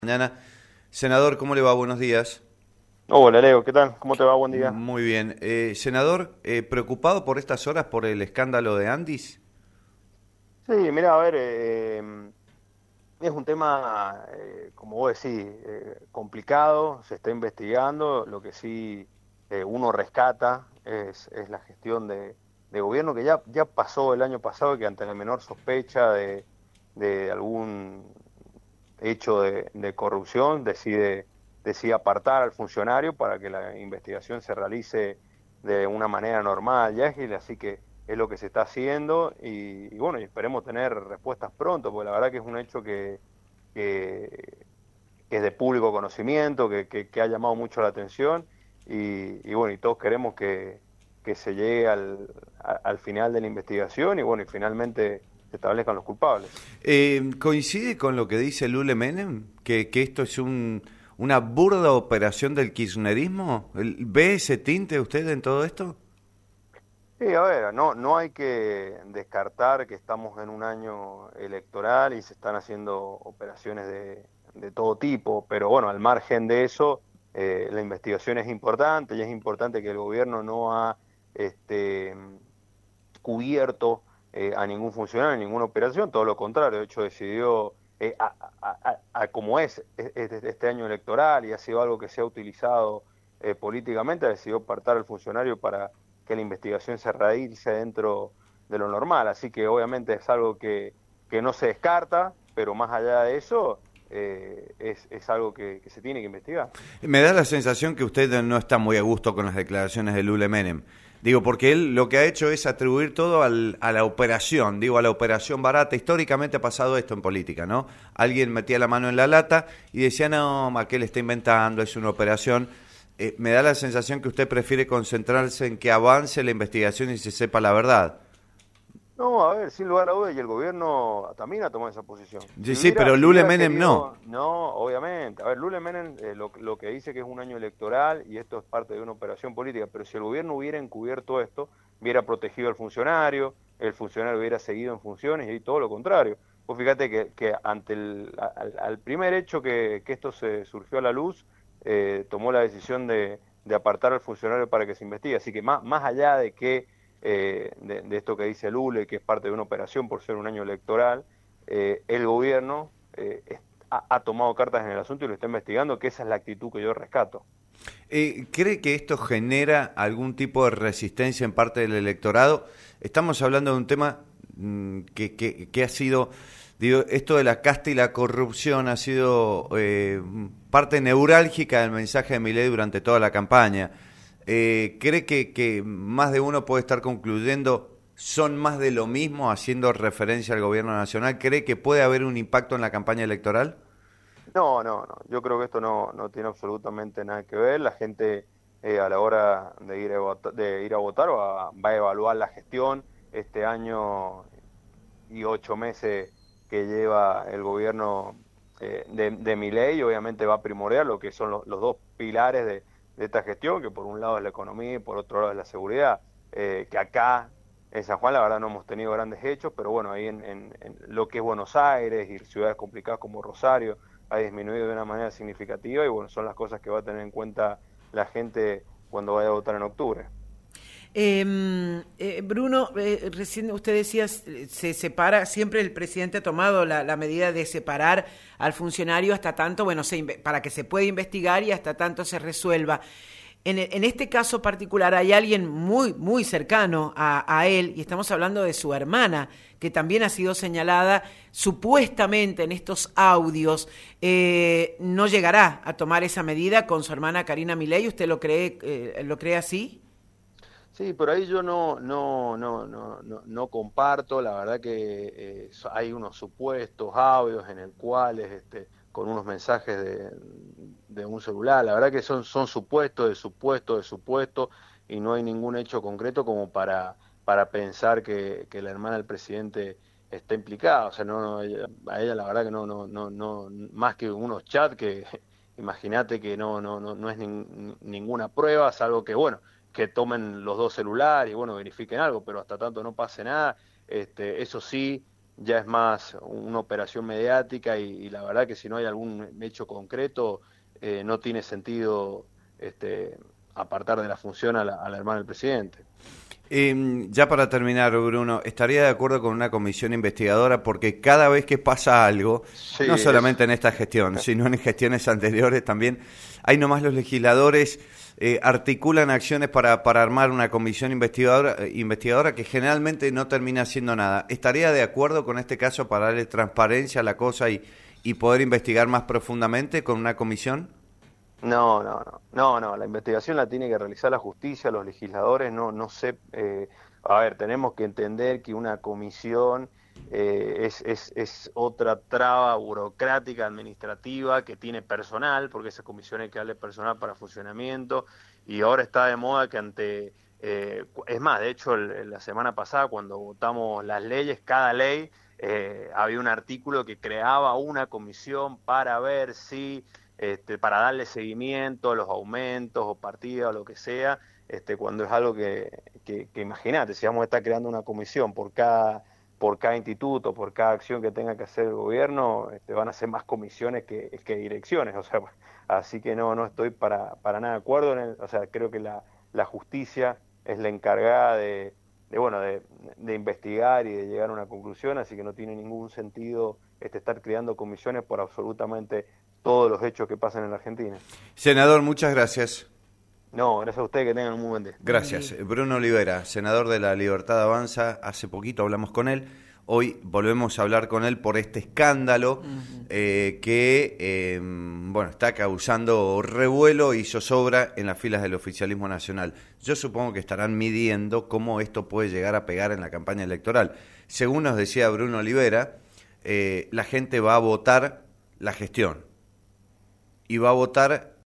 Mañana. Senador, ¿cómo le va? Buenos días. Hola Leo, ¿qué tal? ¿Cómo te va? Buen día. Muy bien. Senador, ¿preocupado por estas horas por el escándalo de Andis? Sí, mira, a ver, es un tema, como vos decís, complicado, se está investigando, lo que sí uno rescata es la gestión de gobierno que ya pasó el año pasado, que ante la menor sospecha de algún hecho de corrupción decide apartar al funcionario para que la investigación se realice de una manera normal y ágil, así que es lo que se está haciendo y bueno, y esperemos tener respuestas pronto, porque la verdad que es un hecho que, que es de público conocimiento, que ha llamado mucho la atención y bueno, y todos queremos que se llegue al final de la investigación y bueno, y finalmente se establezcan los culpables. ¿Coincide con lo que dice Lule Menem? ¿Que esto es una burda operación del kirchnerismo? ¿Ve ese tinte usted en todo esto? Sí, a ver, no hay que descartar que estamos en un año electoral y se están haciendo operaciones de todo tipo, pero bueno, al margen de eso, la investigación es importante y es importante que el gobierno no ha este, cubierto a ningún funcionario en ninguna operación, todo lo contrario, de hecho decidió, como es este año electoral y ha sido algo que se ha utilizado políticamente, decidió apartar al funcionario para que la investigación se realice dentro de lo normal, así que obviamente es algo que no se descarta, pero más allá de eso es algo que se tiene que investigar. Me da la sensación que usted no está muy a gusto con las declaraciones de Lule Menem. Digo, porque él lo que ha hecho es atribuir todo a la operación, digo, a la operación barata. Históricamente ha pasado esto en política, ¿no? Alguien metía la mano en la lata y decía, no, aquel está inventando, es una operación. Me da la sensación que usted prefiere concentrarse en que avance la investigación y se sepa la verdad. No, a ver, sin lugar a dudas, y el gobierno también ha tomado esa posición. Sí, sí, pero Si Lule hubiera Menem no. querido, no, obviamente. A ver, Lula Menem lo que dice que es un año electoral y esto es parte de una operación política, pero si el gobierno hubiera encubierto esto, hubiera protegido al funcionario, el funcionario hubiera seguido en funciones y todo lo contrario. Pues fíjate que ante al primer hecho que esto se surgió a la luz, tomó la decisión de apartar al funcionario para que se investigue. Así que más allá de que de esto que dice Lule, que es parte de una operación por ser un año electoral, el gobierno ha tomado cartas en el asunto y lo está investigando, que esa es la actitud que yo rescato. ¿Cree que esto genera algún tipo de resistencia en parte del electorado? Estamos hablando de un tema que ha sido, digo, esto de la casta y la corrupción ha sido parte neurálgica del mensaje de Milei durante toda la campaña. ¿Cree que más de uno puede estar concluyendo son más de lo mismo haciendo referencia al gobierno nacional? ¿Cree que puede haber un impacto en la campaña electoral? No. Yo creo que esto no tiene absolutamente nada que ver. La gente a la hora de ir a votar va a evaluar la gestión este año y 8 meses que lleva el gobierno de Milei, obviamente va a primorear lo que son los dos pilares de esta gestión, que por un lado es la economía y por otro lado es la seguridad, que acá en San Juan la verdad no hemos tenido grandes hechos, pero bueno, ahí en lo que es Buenos Aires y ciudades complicadas como Rosario ha disminuido de una manera significativa y bueno, son las cosas que va a tener en cuenta la gente cuando vaya a votar en octubre. Bruno, recién usted decía, se separa, siempre el presidente ha tomado la medida de separar al funcionario hasta tanto, bueno, para que se pueda investigar y hasta tanto se resuelva. En este caso particular hay alguien muy cercano a él, y estamos hablando de su hermana, que también ha sido señalada supuestamente en estos audios. ¿No llegará a tomar esa medida con su hermana Karina Milei? ¿Usted lo cree así? Sí, por ahí yo no comparto, la verdad que hay unos supuestos audios en el cuales con unos mensajes de un celular, la verdad que son supuestos, de supuesto, y no hay ningún hecho concreto como para pensar que la hermana del presidente está implicada, o sea, a ella la verdad que no, más que unos chats que imagínate que no es ninguna prueba, salvo que bueno que tomen los dos celulares y bueno, verifiquen algo, pero hasta tanto no pase nada, eso sí, ya es más una operación mediática y la verdad que si no hay algún hecho concreto, no tiene sentido apartar de la función a la hermana del presidente. Ya para terminar, Bruno, ¿estaría de acuerdo con una comisión investigadora? Porque cada vez que pasa algo, Sí, no solamente en esta gestión, sino en gestiones anteriores también, hay nomás los legisladores articulan acciones para armar una comisión investigadora que generalmente no termina haciendo nada. ¿Estaría de acuerdo con este caso para darle transparencia a la cosa y poder investigar más profundamente con una comisión? No, la investigación la tiene que realizar la justicia, los legisladores, no sé, a ver, tenemos que entender que una comisión es otra traba burocrática, administrativa, que tiene personal, porque esa comisión hay que darle personal para funcionamiento, y ahora está de moda que es más, de hecho, la semana pasada, cuando votamos las leyes, cada ley, había un artículo que creaba una comisión para ver si para darle seguimiento a los aumentos o partidas o lo que sea, cuando es algo que imagínate, si vamos a estar creando una comisión por cada instituto, por cada acción que tenga que hacer el gobierno, van a ser más comisiones que direcciones, o sea, así que no estoy para nada de acuerdo, o sea, creo que la justicia es la encargada de investigar y de llegar a una conclusión, así que no tiene ningún sentido estar creando comisiones por absolutamente todos los hechos que pasan en la Argentina. Senador, muchas gracias. No, gracias a ustedes, que tengan un muy buen día. Gracias. Bruno Olivera, senador de La Libertad Avanza, hace poquito hablamos con él, hoy volvemos a hablar con él por este escándalo que está causando revuelo y zozobra en las filas del oficialismo nacional. Yo supongo que estarán midiendo cómo esto puede llegar a pegar en la campaña electoral. Según nos decía Bruno Olivera, la gente va a votar la gestión y va a votar